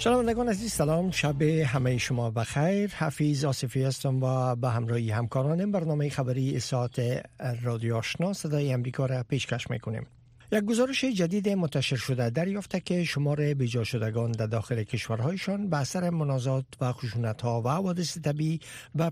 شنوندگان عزیز سلام، شب همه شما بخیر. حفیظ آصفی هستم و به همراهی همکارانم برنامه خبری ساعت رادیو آشنا صدای امریکا را پیشکش میکنیم. یک گزارش جدید منتشر شده دریافته که شمار بیجا شدگان در داخل کشورهایشان به اثر منازعات و خشونت‌ها و حوادث طبیعی به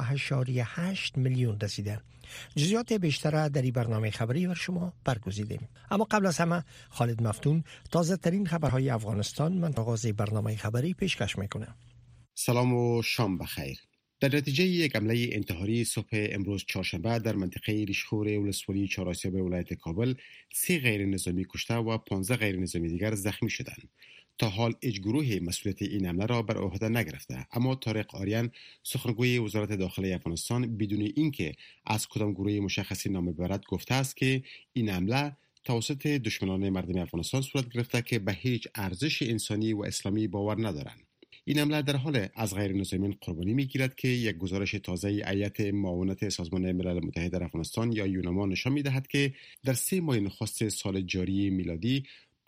50.8 میلیون رسیده. جزئیات بیشتر در این برنامه خبری بر شما برگزیدیم. اما قبل از همه خالد مفتون تازه ترین خبرهای افغانستان من آغاز برنامه خبری پیشکش میکنه. سلام و شام بخیر. در نتیجه یک حمله انتحاری صبح امروز چهارشنبه در منطقه ریشخور ولسوالی چهارآسیاب ولایت کابل 3 غیر نظامی کشته و 15 غیر نظامی دیگر زخمی شدند. تا حال هیچ گروهی مسئولیت این حمله را بر عهده نگرفته، اما طارق آریان سخنگوی وزارت داخلی افغانستان بدون اینکه از کدام گروهی مشخصی نام ببرد گفته است که این حمله توسط دشمنان مردم افغانستان صورت گرفته که به هیچ ارزش انسانی و اسلامی باور ندارند. این حمله در حال از غیر نظامیان قربانی میگیرد که یک گزارش تازه هیئت معاونت سازمان ملل متحد در افغانستان یا یوناما نشان میدهد که در 3 ماه نخست سال جاری میلادی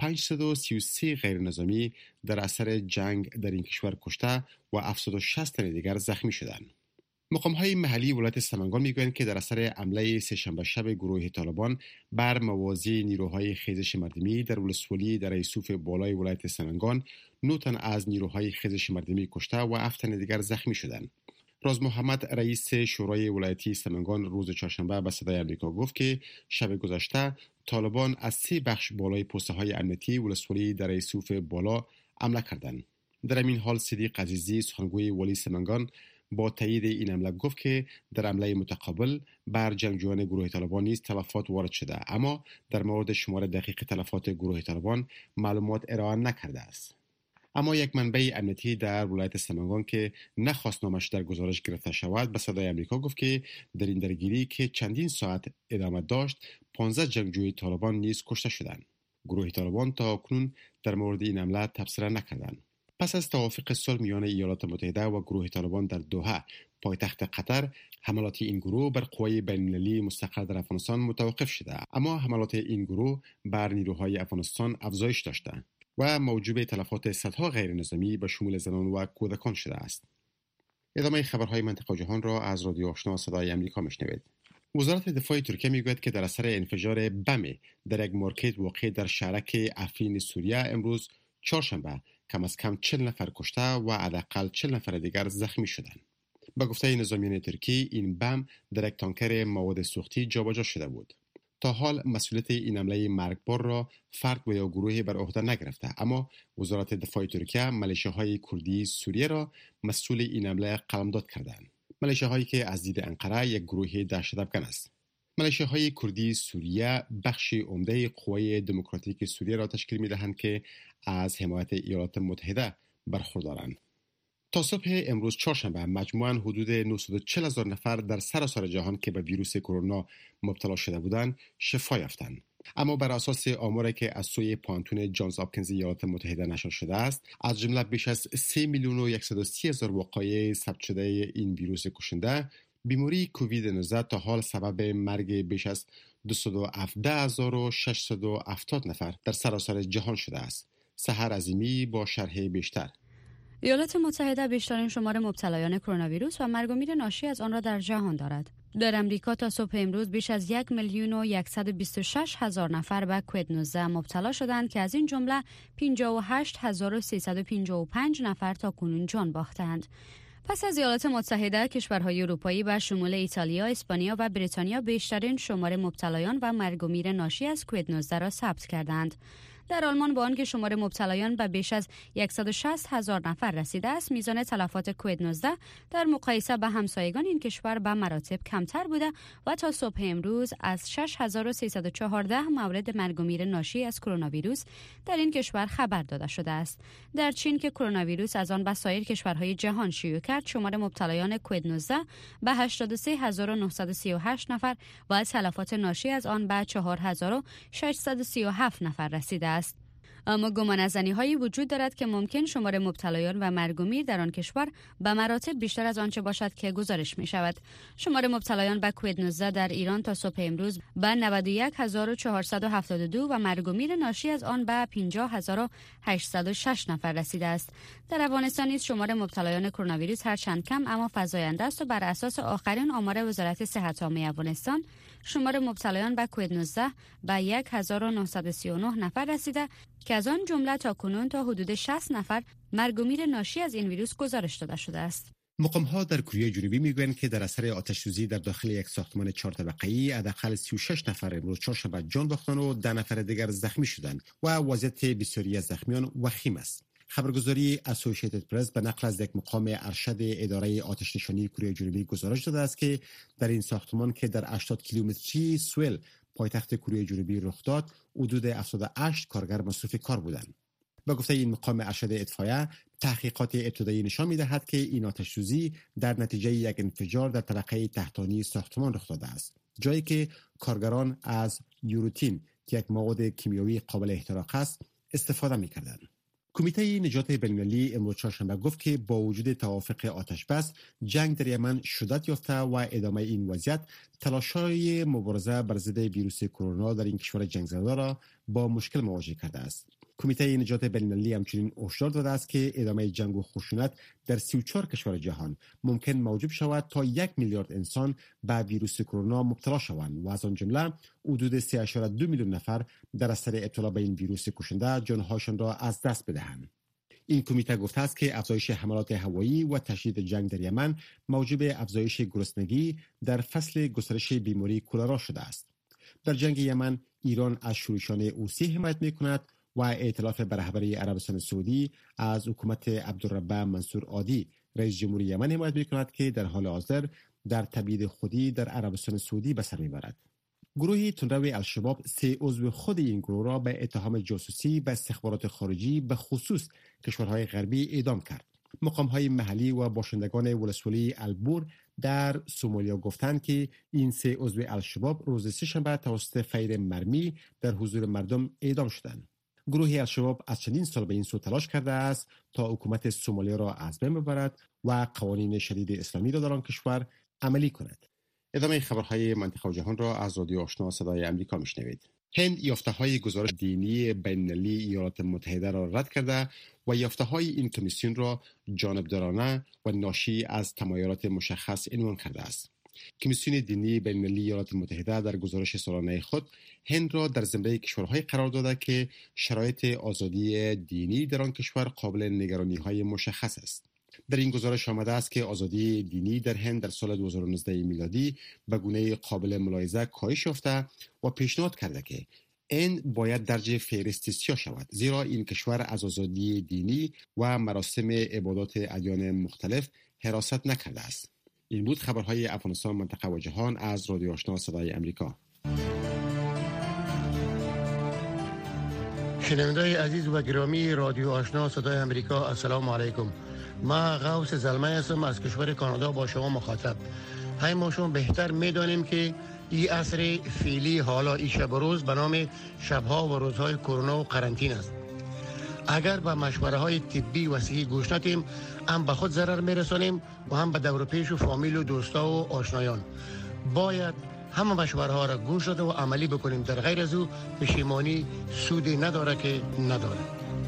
533 غیر نظامی در اثر جنگ در این کشور کشته و 760 تن دیگر زخمی شدند. مقام‌های محلی ولایت سمنگان میگویند که در اثر حمله سه‌شنبه شب گروه طالبان بر موازی نیروهای خیزش مردمی در ولسوالی در یوسف بالای ولایت سمنگان 9 تن از نیروهای خیزش مردمی کشته و 7 تن دیگر زخمی شدند. راز محمد رئیس شورای ولایتی سمنگان روز چهارشنبه به صدای آمریکا گفت که شب گذشته طالبان از 3 بخش بالای پست‌های امنیتی ولسوالی در یوسف بالا حمله کردند. در این حال صدیق عزیزی سخنگوی والی سمنگان با تایید این حمله گفت که در حمله متقابل بر جنگجویان گروه طالبان نیز تلفات وارد شده، اما در مورد شمار دقیق تلفات گروه طالبان معلومات ارائه نکرده است. اما یک منبع امنیتی در ولایت سمنگان که نخواست نامش در گزارش گرفته شود به صدای آمریکا گفت که در این درگیری که چندین ساعت ادامه داشت 15 جنگجوی طالبان نیز کشته شدند. گروه طالبان تا اکنون در مورد این حمله تبصره نکردند. پس از توافق صلح میان ایالات متحده و گروه طالبان در دوحه پایتخت قطر، حملات این گروه بر قوای بین‌المللی مستقر در افغانستان متوقف شده، اما حملات این گروه بر نیروهای افغانستان افزایش داشته و موجب تلفات صدها غیر نظامی به شمول زنان و کودکان شده است. ادامه خبرهای منطقه و جهان را از رادیو آشنا صدای آمریکا میشنوید. وزارت دفاع ترکیه میگوید که در اثر انفجار بم در یک مارکت واقع در شهرک افرین سوریه امروز چهارشنبه کم از کم 40 نفر کشته و حداقل 40 نفر دیگر زخمی شدند. به گفته نظامیان ترکی این بم در یک تانکر مواد سوختی جابجا شده بود. تا حال مسئولیت این حمله مرگبار را فرد و یا گروهی بر عهده نگرفته، اما وزارت دفاع ترکیه ملیشه‌های کردی سوریه را مسئول این حمله قلمداد کردند. ملیشه‌هایی که از دید انقره یک گروه دهشت‌افکن است. ملیشه‌های کردی سوریه بخشی عمده قوای دموکراتیک سوریه را تشکیل می‌دهند که از حمایت ایالات متحده برخوردارند. تا صبح امروز چهارشنبه مجموعاً حدود 940,000 نفر در سراسر جهان که به ویروس کرونا مبتلا شده بودند شفا یافتند. اما بر اساس آماری که از سوی پانتون جانز هاپکینز ایالات متحده نشر شده است، از جمله بیش از 3,130,000 واقعه ثبت شده این ویروس کشنده، بیماری کووید 19 تا حال سبب مرگ بیش از 217,670 نفر در سراسر جهان شده است. سحر عظیمی با شرح بیشتر. ایالات متحده بیشترین شمار مبتلایان کرونا ویروس و مرگ و میر ناشی از آن را در جهان دارد. در امریکا تا صبح امروز بیش از 1,126,000 نفر به کووید 19 مبتلا شدند که از این جمله 58,355 نفر تا کنون جان باختند. پس از ایالات متحده، کشورهای اروپایی به شمول ایتالیا، اسپانیا و بریتانیا بیشترین شمار مبتلایان و مرگ و میر ناشی از کووید 19 را ثبت کردند. در آلمان با آنکه شمار مبتلایان به بیش از 160,000 نفر رسیده است، میزان تلفات کووید 19 در مقایسه به همسایگان این کشور به مراتب کمتر بوده و تا صبح امروز از 6,314 مورد مرگ و میر ناشی از کرونا ویروس در این کشور خبر داده شده است. در چین که کرونا ویروس از آن به سایر کشورهای جهان شیوع کرد، شمار مبتلایان کووید 19 به 83,938 نفر و تلفات ناشی از آن به 4,637 نفر رسیده است. اما گمانه‌زنی‌هایی وجود دارد که ممکن شمار مبتلایان و مرگ و میر در آن کشور به مراتب بیشتر از آنچه باشد که گزارش می‌شود. شمار مبتلایان به کووید 19 در ایران تا صبح امروز به 91472 و مرگ و میر ناشی از آن به 50806 نفر رسیده است. در افغانستان نیز شمار مبتلایان کرونا ویروس هرچند کم اما فزاینده است و بر اساس آخرین آمار وزارت صحت عامه افغانستان شمار مبتلایان به کووید 19 به 1939 نفر رسیده که از آن جمله تا کنون تا حدود 60 نفر مرگ و میر ناشی از این ویروس گزارش داده شده است. مقام‌ها در کره جنوبی میگویند که در اثر آتش‌سوزی در داخل یک ساختمان 4 طبقه‌ای حداقل 36 نفر امروز چهارشنبه جان باختند و 10 نفر دیگر زخمی شدند و وضعیت بسیاری از زخمیان وخیم است. خبرگزاری اسوسییتد پرس به نقل از یک مقام ارشد اداره آتش نشانی کره جنوبی گزارش داده است که در این ساختمان که در 80 کیلومتری سوئل پایتخت کره جنوبی رخ داد، حدود 78 کارگر مصروف کار بودند. با گفته این مقام ارشد اطفایه، تحقیقات ابتدایی نشان می‌دهد که این آتش‌سوزی در نتیجه یک انفجار در طبقه تحتانی ساختمان رخ داده است، جایی که کارگران از یوروتین که یک مواد کیمیایی قابل احتراق است استفاده می‌کردند. کمیته نجات بین‌المللی امروز چهارشنبه گفت که با وجود توافق آتش‌بس، جنگ در یمن شدت یافته و ادامه این وضعیت تلاش‌های مبارزه بر ضد ویروس کرونا در این کشور جنگ زده را با مشکل مواجه کرده است. کمیته نجات بین‌المللی همچنین هشدار داده است که ادامه جنگ و خشونت در 34 کشور جهان ممکن موجب شود تا 1 میلیارد انسان به ویروس کرونا مبتلا شوند و از آن جمله حدود 3.2 میلیون نفر در اثر ابتلا به این ویروس کشنده جانهایشان را از دست بدهند. این کمیته گفته است که افزایش حملات هوایی و تشدید جنگ در یمن موجب افزایش گرسنگی در فصل گسترش بیماری کلرا شده است. در جنگ یمن ایران از شورشان حوثی حمایت می‌کند و ائتلاف به رهبری عربستان سعودی از حکومت عبدالرب منصور هادی رئیس جمهوری یمن حمایت می‌کند که در حال حاضر در تبعید خودی در عربستان سعودی به سر می‌برد. گروه تندرو الشباب 3 عضو خود این گروه را به اتهام جاسوسی به استخبارات خارجی به خصوص کشورهای غربی اعدام کرد. مقام‌های محلی و باشندگان ولسوالی البور در سومالیا گفتند که این 3 عضو الشباب روز سه‌شنبه توسط فیر مرمی در حضور مردم اعدام شدند. گروه الشباب از چندین سال به این سو تلاش کرده است تا حکومت سومالیا را از بین ببرد و قوانین شدید اسلامی را در آن کشور عملی کند. ادامه خبرهای منطقه و جهان را از رادیو آشنا صدای امریکا میشنوید. هند یافته‌های گزارش دینی بین‌المللی ایالات متحده را رد کرده و یافته‌های این کمیسیون را جانبدارانه و ناشی از تمایلات مشخص عنوان کرده است. کمیسیون دینی بین‌المللی ایالات متحده در گزارش سالانه خود هند را در زمره کشورهای قرار داده که شرایط آزادی دینی در آن کشور قابل نگرانی‌های مشخص است. در این گزارش آمده است که آزادی دینی در هند در سال 2019 میلادی به گونه قابل ملاحظه کاهش یافته و پیشنهاد کرده که هند باید درج فهرست سیاه شود، زیرا این کشور از آزادی دینی و مراسم عبادات ادیان مختلف حراست نکرده است. این بود خبرهای افغانستان، منطقه و جهان از رادیو آشنا صدای امریکا. شنوندگان عزیز و گرامی رادیو آشنا صدای امریکا، السلام علیکم. ما غوث زلمه هستم از کشور کانادا با شما مخاطب. های ما شما بهتر میدانیم که این عصر فعلی حالا این شب و روز به نام شبها و روزهای کرونا و قرنطینه است. اگر به مشوره های طبی و صحی گوش ندیم، هم به خود ضرر میرسانیم و هم به دور و پیش و فامیل و دوستا و آشنایان. باید همه مشوره ها را گوش داده و عملی بکنیم، در غیر از او پشیمانی سودی نداره که نداره.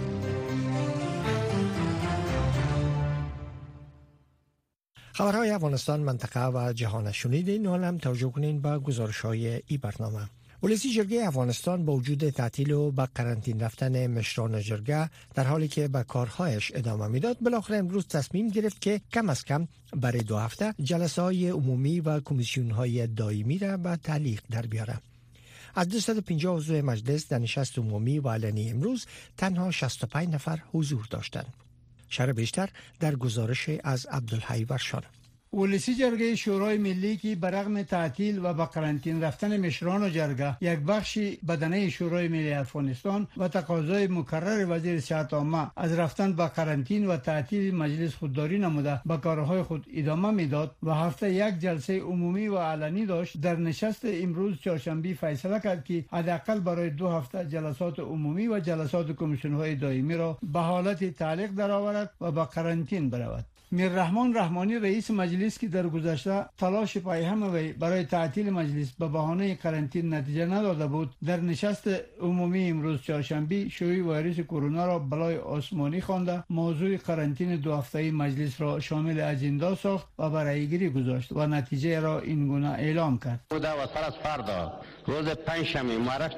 خبرهای افغانستان، منطقه و جهان شنیدین. حالا هم توجه کنین به گزارش‌های این برنامه. ولسی جرگه افغانستان با وجود تعطیل و به قرنطین رفتن مشران جرگه در حالی که به کارهایش ادامه میداد، بالاخره امروز تصمیم گرفت که کم از کم برای 2 هفته جلسه‌های عمومی و کمیسیون‌های دائمی را به تعلیق در بیاره. از 250 عضو مجلس در نشست عمومی و علنی امروز تنها 65 نفر حضور داشتند. شرح بیشتر در گزارش از عبدالحی ورشان. ولسی جرگه شورای ملی که برغم تعطیل و به قرنطینه رفتن مشران جرگه یک بخشی بدنه شورای ملی افغانستان و تقاضای مکرر وزیر صحت عامه از رفتن به قرنطینه و تعطیل مجلس خودداری نموده به کارهای خود ادامه میداد و هفته یک جلسه عمومی و علنی داشت. در نشست امروز چهارشنبه فیصله کرد که حداقل برای 2 هفته جلسات عمومی و جلسات کمیسیون‌های دائمی را به حالت تعلیق درآورد و به قرنطینه برود. میررحمان رحمانی رئیس مجلس که در گذشته تلاش پایهم وی برای تعطیل مجلس به بهانه قرنطینه نتیجه نداده بود، در نشست عمومی امروز چهارشنبه شیوع ویروس کرونا را بلای آسمانی خوانده موضوع قرنطینه 2 هفته‌ای مجلس را شامل اجندا ساخت و برای گیری گذاشت و نتیجه را این گونه اعلام کرد. بوده و سر از فردا روز پنجشنبه مورخ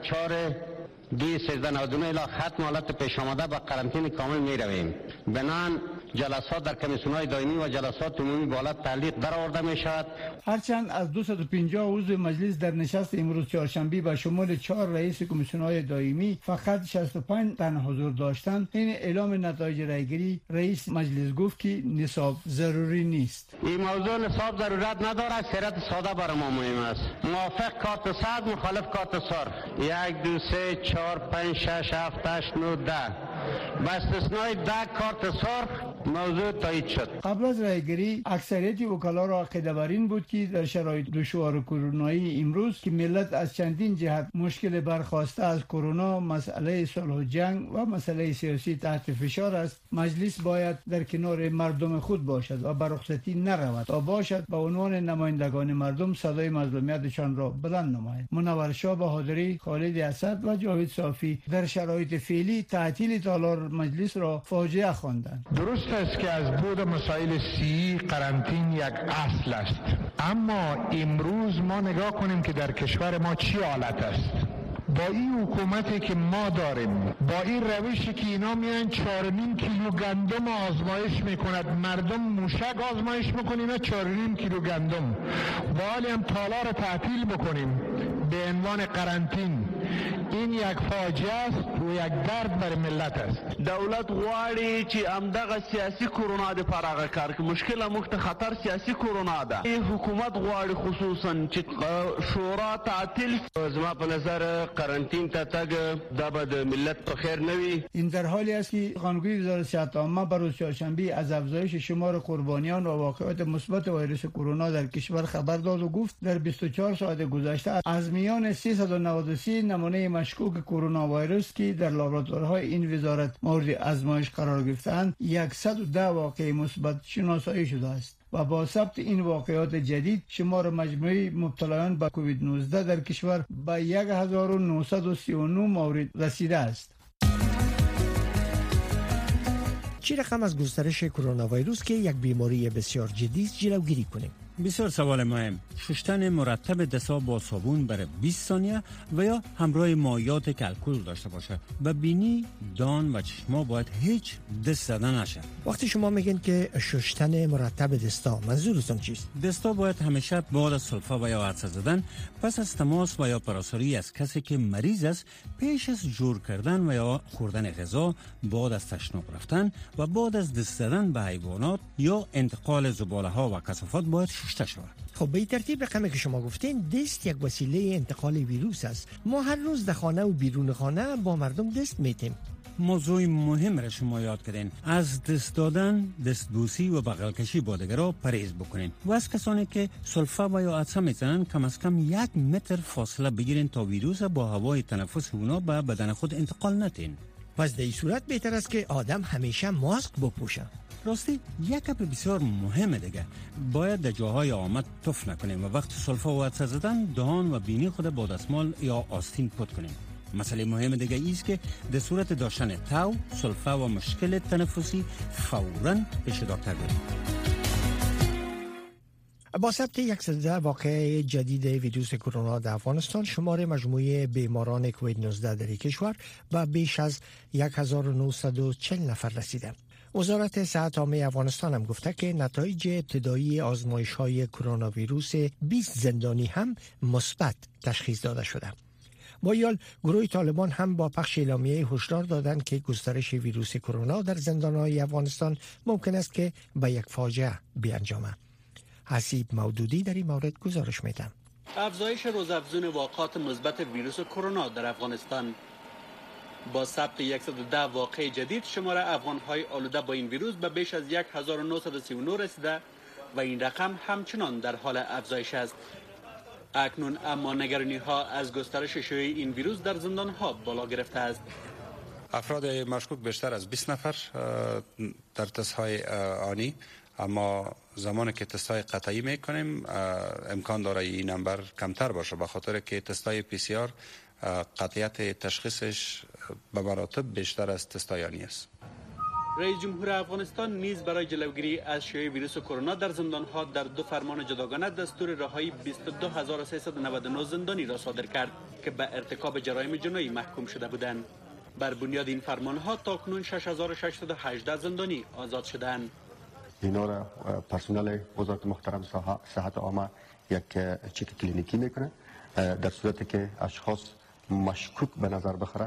4/1399 الی ختم حالت پیش آمده به قرنطینه کامل می رویم. بنان جلسات در کمیسیون‌های دائمی و جلسات عمومی به حالت تعلیق درآورده می شود. هرچند از 250 عضو مجلس در نشست امروز چهارشنبه به شمول 4 رئیس کمیسیون‌های دائمی فقط 65 تن حضور داشتند، این اعلام نتایج رایگیری رئیس مجلس گفت که نصاب ضروری نیست. این موضوع نصاب ضرورت ندارد، سیرت ساده برای ما مهم است. موافق کارت سبز، مخالف کارت سرخ. 1 2 3 4 5 6 7 8 9 10 با استثنای 10 کارت سرخ موضوع تایید شد. قبل از رایگیری اکثریت وکلا را عقیده بر این بود که در شرایط دشوار کرونایی امروز که ملت از چندین جهت مشکل برخاسته از کرونا، مسئله صلح و جنگ و مسئله سیاسی تحت فشار است، مجلس باید در کنار مردم خود باشد و بر رخصتی نرود تا باشد به عنوان نمایندگان مردم صدای مظلومیتشان را بلند نماید. منور شاه بهادری، خالد اسد و جاوید صافی در شرایط فعلی تعطیل تالار مجلس را فاجعه خواندند. درست است که از بود مسائل سی قرنطینه یک اصل است، اما امروز ما نگاه کنیم که در کشور ما چی حالت است. با این حکومتی که ما داریم، با این روشی که اینا میان 4.5 کیلو گندم آزمایش میکند، مردم موشک آزمایش میکنیم، اینا 4.5 کیلو گندم، با حالی هم تالار تعطیل بکنیم به عنوان قرنطینه، این یک فاجعه است و یک درد بر ملت است. دولت غواړي چې همدغه سیاسي کرونا د پراغه کار کې مشکل مخت خطر سیاسي کرونا ده. حکومت غواړي خصوصا چې شورا تعطیل. زما په نظر قرنطینه ته تګ د ملت په خیر نه وي. این در حالی است که قانونگوی وزارت صحت عامه بر روز چهارشنبه از افزایش شمار قربانیان و واقعات مثبت ویروس کرونا در کشور خبر داد و گفت در 24 ساعت گذشته از میان 393 نمونه مشکوک کرونا ویروس که در لابراتوارهای این وزارت مورد آزمایش قرار گرفتند 110 واقعه مثبت شناسایی شده است و با ثبت این واقعات جدید شمار مجموعی مبتلایان به کووید 19 در کشور به 1939 مورد رسیده است. چه رقم از گسترش کرونا ویروس که یک بیماری بسیار جدی است جلوگیری کنیم؟ بسیار سوال مهم. شستن مرتب دست‌ها با صابون برای 20 ثانیه و یا همراه مایعات که الکل داشته باشه. و بینی، دان و چشما باید هیچ دست زدن نشه. وقتی شما میگین که شستن مرتب دستا، منظورتون چیست؟ دستا باید همیشه بعد از سلفا و یا عطسه زدن، پس از تماس و یا پراساری از کسی که مریض است، پیش از جور کردن و یا خوردن غذا، بعد از تشناب رفتن و بعد از دست زدن به حیوانات یا انتقال زباله ها و کثافات باید شسته شود. خب به این ترتیب رقمی که شما گفتین دست یک وسیله انتقال ویروس است. ما هر روز در خانه و بیرون خانه با مردم دست میتیم. موضوع مهم را شما یاد کردین. از دست دادن، دستبوسی و بغل کشی با دیگران پرهیز بکنین و از کسانی که سلفا و یا عطسه میزنن کم از کم 1 متر فاصله بگیرین تا ویروس با هوای تنفس اونا به بدن خود انتقال ندین. پس در این صورت بهتر است که آدم همیشه ماسک بپوشه. راستی یک گپ بسیار مهمه دیگه، باید در جاهای آمد تف نکنیم و وقت سلفا و عطسه زدن دهان و بینی خود با دستمال یا آستین پاک کنیم. مسئله مهم دیگه ایست که در صورت داشتن تاو، سلفا و مشکل تنفسی فوراً پیش دکتر بریم. با ثبت 110 واقعه جدید ویروس کرونا در افغانستان، شمار مجموعه بیماران کووید 19 در کشور به بیش از 1940 نفر رسیده. وزارت صحت عامه افغانستان هم گفته که نتایج ابتدایی آزمایش‌های کرونا ویروس 20 زندانی هم مثبت تشخیص داده شده. با این حال گروه طالبان هم با پخش اعلامیه هشدار دادند که گسترش ویروس کرونا در زندان‌های افغانستان ممکن است که به یک فاجعه بیانجامد. حسیب مودودی در این مورد گزارش میدم. افزایش روزافزون واقعات مثبت ویروس کرونا در افغانستان. با ثبت 110 واقعه جدید شمار افغان‌های آلوده با این ویروس به بیش از 1939 رسیده و این رقم همچنان در حال افزایش است. اکنون اما نگرانی‌ها از گسترش شیوع این ویروس در زندان‌ها بالا گرفته است. افراد مشکوک بیشتر از 20 نفر در تست‌های آنی، اما زمانی که تست‌های قطعی می‌کنیم امکان داره این نمبر کمتر باشه، به خاطر که تست‌های PCR قطعیت تشخیصش به مراتب بیشتر از تست‌های آنی است. رئیس جمهور افغانستان نیز برای جلوگیری از شیوع ویروس کرونا در زندان‌ها در 2 فرمان جداگانه دستور رهایی 22399 زندانی را صادر کرد که به ارتکاب جرایم جنایی محکوم شده بودند. بر بنیاد این فرمان‌ها تاکنون 6618 زندانی آزاد شدند. اینا را پرسنل وزارت محترم صحت عامه یک چک کلینیکی میکنه. در صورتی که اشخاص مشکوک به نظر بخوره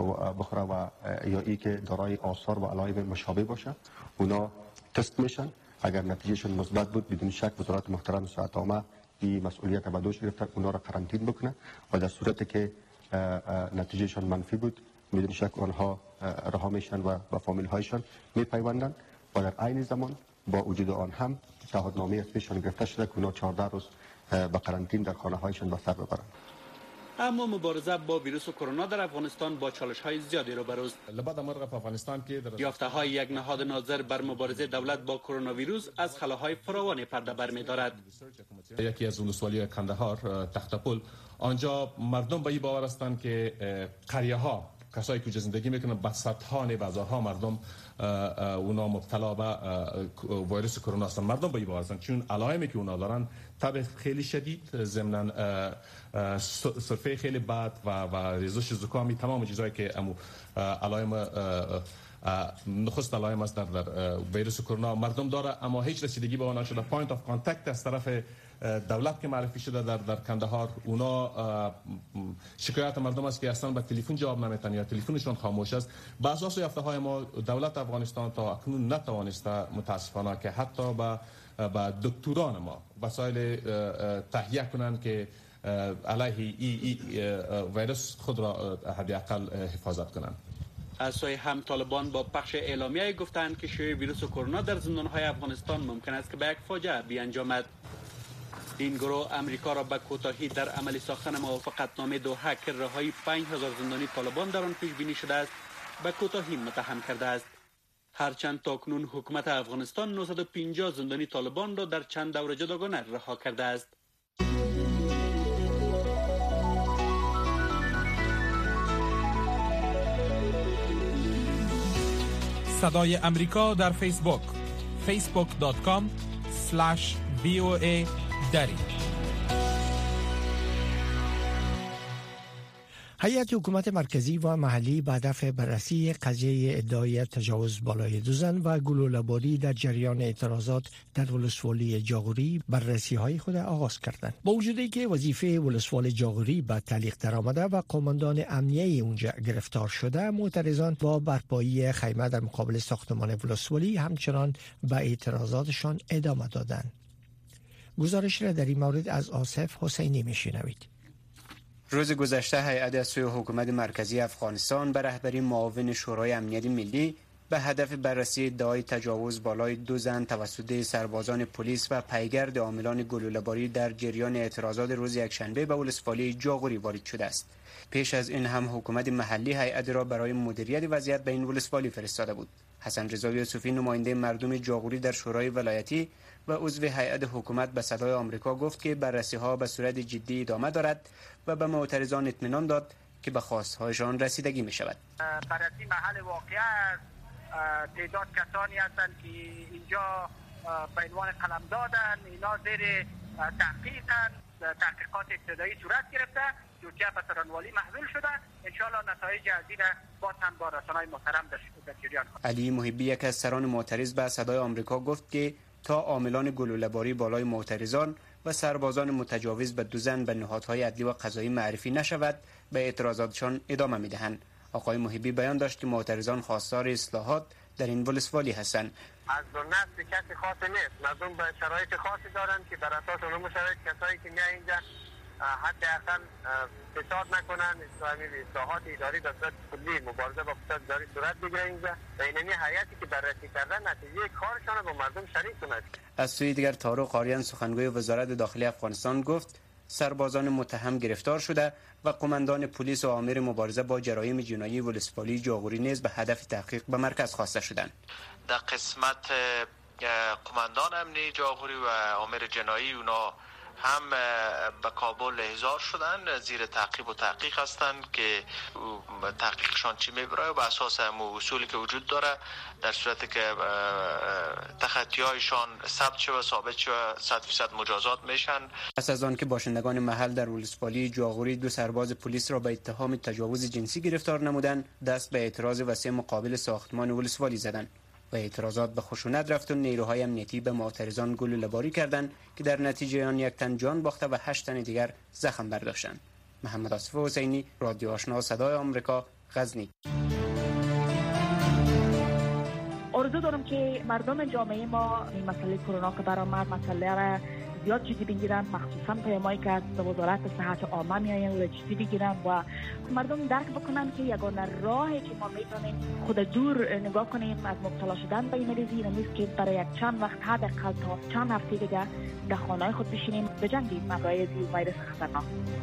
و یا ای که دارای آثار و علائم مشابه باشه اونا تست میشن. اگر نتیجهشون مثبت بود بدون شک وزارت محترم صحت عامه این مسئولیت به دوش گرفته اونا را قرنطینه بکنه و در صورتی که نتیجهشون منفی بود بدون شک آنها رها میشن و با فامیل هایشان میپیوندن و در عین زمان با وجود آن هم تعهدنامه از پیششان گرفته شده که اونا 14 روز به قرنطینه در خانه هایشان به سر ببرند. اما مبارزه با ویروس کرونا در افغانستان با چالش‌های زیادی روبروست. یافته‌های یک نهاد ناظر بر مبارزه دولت با کرونا ویروس از خلاهای فراوان پرده برمی‌دارد. یکی از ولسوالی کندهار تختپل، آنجا مردم به این باور هستند که قریه‌ها کسایی که زندگی میکنن به صدها بازارها مردم اونا مبتلا به ویروس کرونا هستن. مردم به این باور هستن چون علائمی که اونا دارن تب خیلی شدید، ضمن سرفه خیلی بد و ریزش زکامی، تمام چیزایی که علائم نخست علائم است در ویروس کرونا مردم داره، اما هیچ رسیدگی به آن نشده. پوینت اف کانتکت از طرف دولت که معرفی شده در کندهار، اونا شکایت مردم است که اصلا به تلفن جواب نمیتن یا تلفنشون خاموش است. به اساس یافته‌های ما دولت افغانستان تا اکنون نتوانسته متاسفانه که حتی با دکتران ما وسایل تهیه کنند که علیه ای ویروس خود را حداقل حفاظت کنند. از سوی هم طالبان با پخش اعلامیه گفتند که شیوع ویروس کرونا در زندان‌های افغانستان ممکن است که به یک فاجعه بیانجامد. این گروه امریکا را به کوتاهی در عملی ساختن موافقتنامه دوحه که رهایی 5000 زندانی طالبان در آن پیش بینی شده است به کوتاهی متهم کرده است. هرچند تاکنون حکومت افغانستان 950 زندانی طالبان را در چند دوره جداگانه رها کرده است. صدای امریکا در فیسبوک facebook.com/VOA دری. هیئت حکومت مرکزی و محلی به هدف بررسی قضیه ادعای تجاوز بالای 2 زن و گلوله‌باری در جریان اعتراضات در ولسوالی جاغوری بررسی‌های خود آغاز کردند. با وجودی که وظیفه ولسوال جاغوری به تعلیق درآمده و قماندان امنیه اونجا گرفتار شده، معترضان با برپایی خیمه در مقابل ساختمان ولسوالی همچنان به اعتراضاتشان ادامه دادند. گزارش را در این مورد از آصف حسینی میشنوید. روز گذشته هیئت از سوی حکومت مرکزی افغانستان به رهبری معاون شورای امنیت ملی به هدف بررسی ادعای تجاوز بالای 2 زن توسط سربازان پلیس و پیگرد عاملان گلوله‌باری در جریان اعتراضات روز یکشنبه به ولسوالی جاغوری وارد شده است. پیش از این هم حکومت محلی هیئت را برای مدیریت وضعیت به این ولسوالی فرستاده بود. حسن رضا یوسفی، نماینده مردم جاغوری در شورای ولایتی و عضو هیئت حکومت، به صدای آمریکا گفت که بررسی‌ها به صورت جدی ادامه دارد و به معترضان اطمینان داد که به خواست‌هایشان رسیدگی می‌شود. بررسی محل واقعه تعداد کسانی هستند که اینجا به عنوان قلم دادن، اینا زیر تحقیقاً، تحقیقات ابتدایی صورت گرفته، دوسیه به سرانوالی محویل شده. انشاءالله نتایج از این باز هم با رسانه‌های محترم در جریان خواهد. علی محبی، یک از سران معترض، به صدای آمریکا گفت که تا عاملان گلوله‌باری بالای معترضان و سربازان متجاوز به 2 زن به نهادهای عدلی و قضایی معرفی نشود، به اعتراضاتشان ادامه می‌دهند. آقای محبی بیان داشت که معترضان خواستار اصلاحات در این ولسوالی هستند. از نسل کسی خاصی نیست، مردم به شرایط خاصی دارند که بر اساس اون شرایط کسایی که میان اینجا حداقل فساد نکنن، اصلاحات اداری در صورت کلی مبارزه با فساد اداری صورت بگیره اینجا و اینمی هیئتی که بررسی کردن نتیجه کارشان با مردم شریک کنند. از سوی دیگر طارق آریان سخنگوی وزارت داخلی افغانستان گفت سربازان متهم گرفتار شده و قماندان پلیس و آمر مبارزه با جرایم جنایی ولسوالی جاغوری نیز به هدف تحقیق به مرکز خواسته شدند. در قسمت قماندان امنی جاغوری و آمر جنایی اونا هم به کابل احضار شدن، زیر تعقیب و تحقیق هستند که تحقیقشان چی میبره و به اساس اصولی که وجود داره در صورتی که تخطی‌هایشان ثبت شود ثابت شود 100% مجازات میشن. پس از آن که باشندگان محل در ولسوالی جاغوری 2 سرباز پلیس را به اتهام تجاوز جنسی گرفتار نمودند، دست به اعتراض وسیع مقابل ساختمان ولسوالی زدند و اعتراضات به خشونت رفت و نیروهای امنیتی به معترضان گلوله‌باری کردند که در نتیجه آن 1 تن جان باخته و 8 تن دیگر زخم برداشتند. محمد آصف حسینی، رادیو آشنا صدای آمریکا، غزنی. آرزو دارم که مردم جامعه ما این مسئله کرونا که برآمد مسئله را زیاد جدی بگیرن، مخصوصا پیامایی که از وزارت صحت عامه میآیند را جدی بگیرن و مردم درک بکنن که یگانه راهی که ما میتونیم خود دور نگاه کنیم از مبتلا شدن به این مریضی نیست که برای یک چند وقت حداقل تا چند هفته دیگه در خانه‌های خود بشینیم بجنگیم مقای ویروس خطرناک.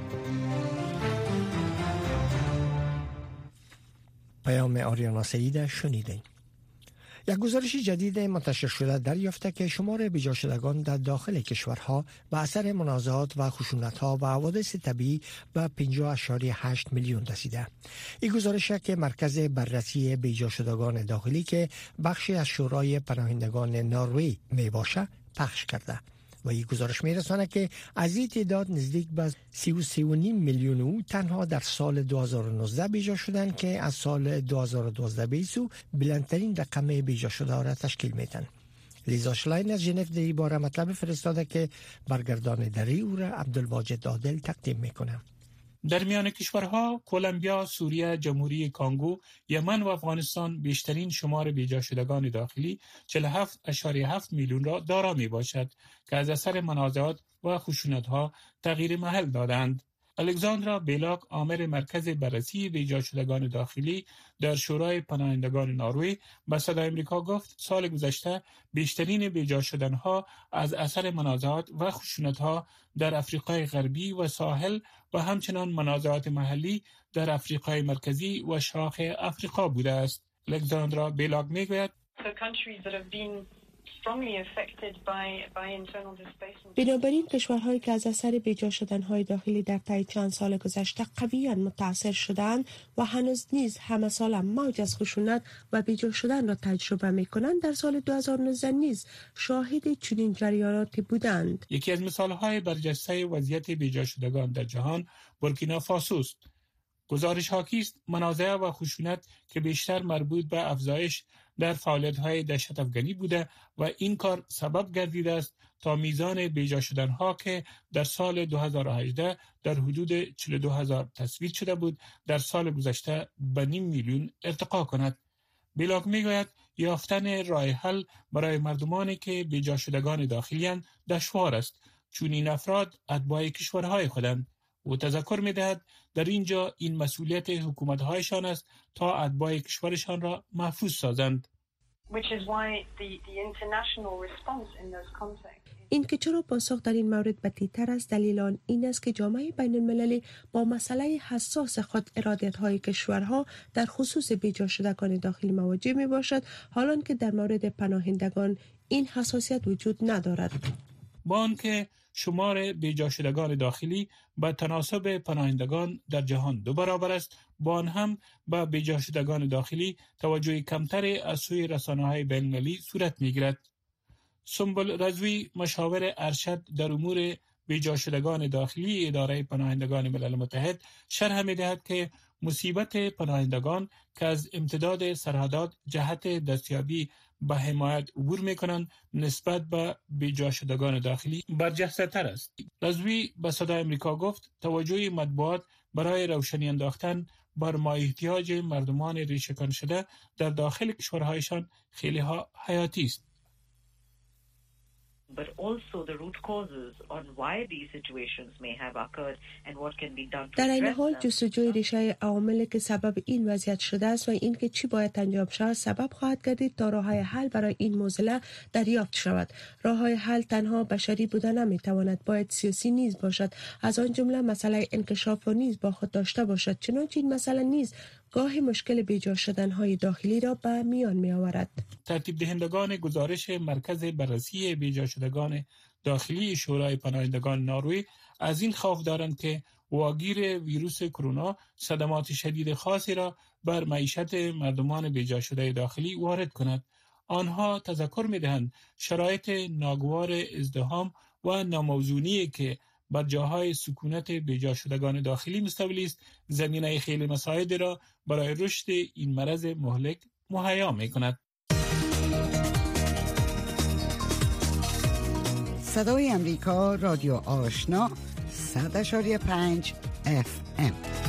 پیام آریانا سعید شنیدین. یک گزارش جدید منتشر شده دریافته که شمار بیجا شدگان در داخل کشورها به اثر منازعات و خشونت‌ها و حوادث طبیعی به 50.8 میلیون رسیده. این گزارش که مرکز بررسی بیجا شدگان داخلی که بخشی از شورای پناهندگان نروژ میباشه پخش کرده و این گزارش میرسانه که از این تعداد نزدیک به 33.5 میلیون او تنها در سال 2019 بیجا شدن که از سال 2012 بیسو بلندترین رقم بیجا شده را تشکیل میدن. لیزا شلاین از ژنو در این باره مطلب فرستاده که برگردان دری او را عبدالواجد عادل تقدیم میکنه. در میان کشورها کلمبیا، سوریه، جمهوری کانگو، یمن و افغانستان بیشترین شمار بیجا شدگان داخلی 47.7 میلیون را دارا می باشد که از اثر منازعات و خشونت‌ها تغییر محل دادند. الکساندرا بیلاک، آمر مرکز بررسی بیجا شدگان داخلی در شورای پناهندگان نروژ به صدای آمریکا گفت سال گذشته بیشترین بیجا شدنها از اثر منازعات و خشونت‌ها در افریقای غربی و ساحل و همچنان منازعات محلی در افریقای مرکزی و شاخ افریقا بوده است. الکساندرا بیلاک میگوید بنابراین کشورهایی که از اثر بیجا شدنهای داخلی در طی چند سال گذشته قویاً متاثر شدند و هنوز نیز همه سال موج از خشونت و بیجا شدن را تجربه می‌کنند در سال 2019 نیز شاهد چنین جریاناتی بودند. یکی از مثال‌های برجسته وضعیت بیجا شدگان در جهان بورکینافاسو است. گزارش حاکی است منازعه و خشونت که بیشتر مربوط به افزایش در فعالیت‌های دهشت افغانی بوده و این کار سبب گردیده است تا میزان بیجا شدن‌ها که در سال 2018 در حدود 42,000 تصویر شده بود در سال گذشته به 0.5 میلیون ارتقا کند. بیلاک میگوید یافتن راه حل برای مردمانی که بیجا شدگان داخلی‌اند دشوار است چون این افراد اتباع کشورهای خودند. او تذکر می‌دهد در اینجا این مسئولیت حکومت‌هایشان است تا اتباع کشورشان را محفوظ سازند. این که چرا پاسخ در این مورد بدتر است دلیل آن این است که جامعه بین المللی با مسئله حساس خود ارادت‌های کشورها در خصوص بیجا شدگان داخلی مواجه می باشد، حالان که در مورد پناهندگان این حساسیت وجود ندارد. با آنکه شمار بیجا شدگان داخلی به تناسب پناهندگان در جهان 2 برابر است، با آن هم به بیجا شدگان داخلی توجه کمتری از سوی رسانه‌های بین‌المللی صورت می‌گیرد. سنبل رضوی، مشاور ارشد در امور بیجا شدگان داخلی اداره پناهندگان ملل متحد، شرح می‌دهد که مصیبت پناهندگان که از امتداد سرحدات جهت دستیابی به حمایت عبور میکنند نسبت به بیجا شدگان داخلی برجسته تر است. رضوی به صدای آمریکا گفت توجه مطبوعات برای روشنی انداختن بر ماهیتیاج مردمان ریشه‌کن شده در داخل کشورهایشان خیلی حیاتی است. but also the root causes on why these situations may have occurred and what can be done to در این address حال them. جستجوی ریشه عواملی که سبب این وضعیت شده است و اینکه چی باید انجام شود سبب خواهد گردید تا راه‌های حل برای این معضله دریافت شود. راه‌های حل تنها بشری بوده نمی‌تواند، باید سیاسی نیز باشد، از آن جمله مسئله انکشاف نیز با خود داشته باشد. چنانچه این مسئله نیز گاهی مشکل بیجا شدن‌های داخلی را به میان می‌آورد. ترتیب دهندگان گزارش مرکز بررسی بیجا شدگان داخلی شورای پناهندگان نروژ از این خوف دارند که واگیر ویروس کرونا صدمات شدید خاصی را بر معیشت مردمان بیجا شده داخلی وارد کند. آنها تذکر می‌دهند شرایط ناگوار ازدحام و ناموزونی که بر جاهای سکونت بیجا شدگان داخلی مستولی است زمینه خیلی مساعدی را برای رشد این مرض مهلک مهیا می‌کند. صدای امریکا رادیو آشنا 100.5 FM.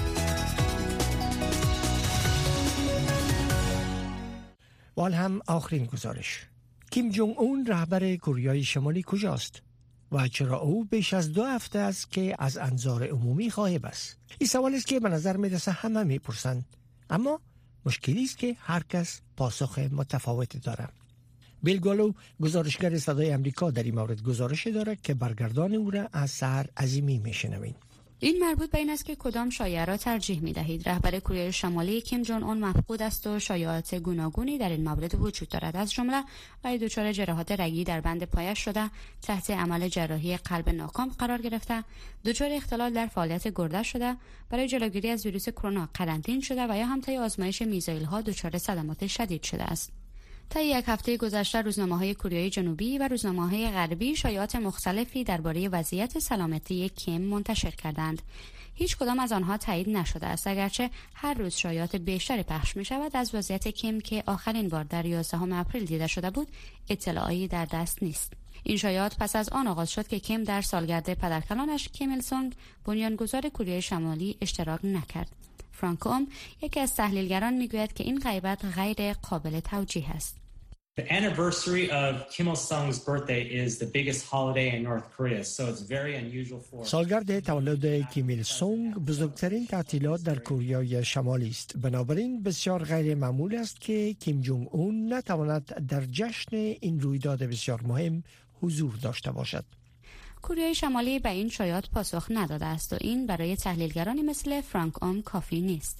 وال هم آخرین گزارش. کیم جونگ اون رهبر کره شمالی کجاست؟ و چرا او بیش از 2 هفته است که از انظار عمومی غایب است؟ این سوال است که به نظر میرسه همه میپرسند، اما مشکلی است که هر کس پاسخ متفاوتی داره. بیل گالو گزارشگر صدای امریکا در این مورد گزارش داره که برگردان او را از سحر عظیمی میشنوین. این مربوط به این است که کدام شایعه را ترجیح می دهید. رهبر کره شمالی کیم جون اون مفقود است و شایعات گوناگونی در این مورد وجود دارد. از جمله وی دچار جراحات رگی در بند پایش شده، تحت عمل جراحی قلب ناکام قرار گرفته، دچار اختلال در فعالیت گرده شده، برای جلوگیری از ویروس کرونا قرنطینه شده و یا هم طی آزمایش میزایل ها دچار صدمات شدید شده است. طی یک هفته گذشته روزنامه‌های کره جنوبی و روزنامه‌های غربی شایعات مختلفی درباره وضعیت سلامتی کیم منتشر کردند. هیچ کدام از آنها تایید نشده است، اگرچه هر روز شایعات بیشتری پخش می‌شود از وضعیت کیم که آخرین بار در 11 اپریل دیده شده بود. اطلاعی در دست نیست. این شایعات پس از آن آغاز شد که کیم در سالگرد پدرکلانش کیم ایل سونگ بنیانگذار کره شمالی اشتراک نکرد. فرانک اوم یکی از تحلیلگران میگوید که این غیبت غیر قابل توجیه است. The anniversary of Kim Il-sung's birthday is the biggest holiday in North Korea, so it's very unusual for سالگرد تولد کیم ایل سونگ بزرگترین تعطیلات در کره شمالی است. بنابراین بسیار غیر معمول است که کیم جونگ اون نتواند در جشن این رویداد بسیار مهم حضور داشته باشد. کره شمالی به این شایعات پاسخ نداده است و این برای تحلیلگرانی مثل فرانک اوم کافی نیست.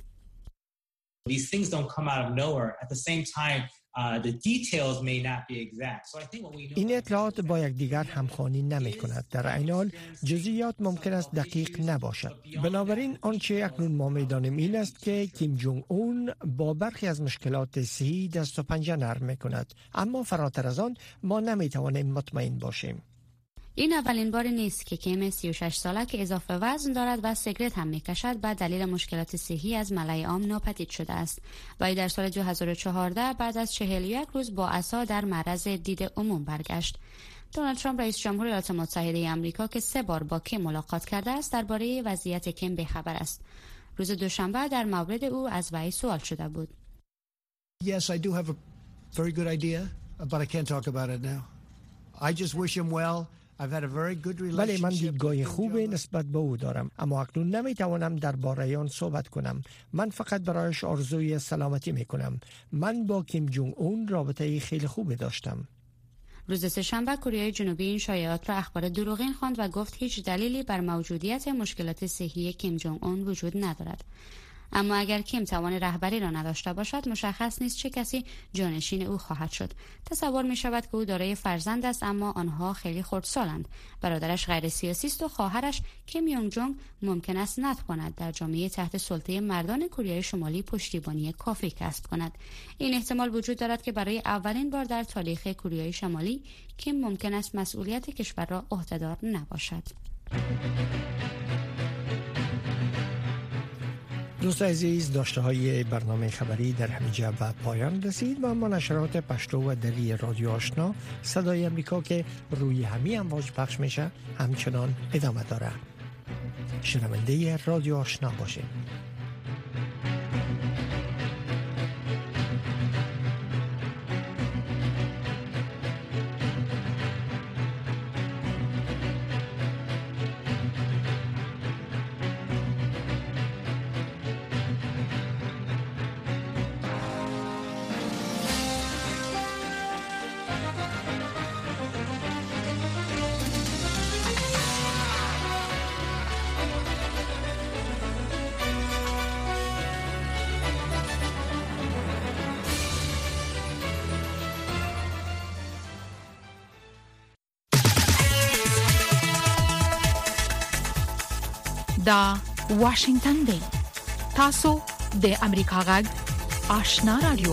These things don't come out of nowhere. At the same time, the details may not be exact. So I think what we know این اطلاعات با یکدیگر همخوانی نمی‌کند. در عین حال جزئیات ممکن است دقیق نباشد. بنابراین آنچه اکنون ما می‌دانیم این است که کیم جونگ اون با برخی از مشکلات صحی دست و پنجه نرم می‌کند، اما فراتر از آن ما نمی‌توانیم مطمئن باشیم. این اولین بار نیست که کیم 36 ساله که اضافه وزن دارد و سیگرت هم میکشد به دلیل مشکلات صحی از ملأ عام ناپدید شده است. وی در سال 2014 بعد از 41 روز با عصا در معرض دید عموم برگشت. دونالد ترامپ رئیس جمهور ایالات متحده آمریکا که 3 بار با کیم ملاقات کرده است درباره وضعیت کیم بی‌خبر است. روز دوشنبه در مورد او از وی سوال شده بود. Yes, I do have a very good idea, but I can't talk about it now. I just wish him well. بله، من دیدگاه خوبی نسبت به او دارم، اما اکنون نمیتوانم درباره آن صحبت کنم. من فقط برایش آرزوی سلامتی میکنم. من با کیم جونگ اون رابطه خیلی خوبی داشتم. روز سه‌شنبه کره جنوبی این شایعات را اخبار دروغین خواند و گفت هیچ دلیلی بر موجودیت مشکلات صحی کیم جونگ اون وجود ندارد. اما اگر کیم توان رهبری را نداشته باشد مشخص نیست چه کسی جانشین او خواهد شد. تصور می شود که او دارای فرزند است اما آنها خیلی خردسالند. برادرش غیر سیاسی است و خواهرش کیم یونگ جونگ ممکن است نتواند در جامعه تحت سلطه مردان کره شمالی پشتیبانی کافی کسب کند. این احتمال وجود دارد که برای اولین بار در تاریخ کره شمالی کیم ممکن است مسئولیت کشور را عهده‌دار نباشد. دوست عزیز، داشته های برنامه خبری در همینجا به پایان رسید و ما نشرات پشتو و دری رادیو آشنا صدای امریکا که روی همین امواج پخش میشه همچنان ادامه داره. شنونده رادیو آشنا باشید. دا واشنگتن دی تاسو د امریکا غږ آشنا رادیو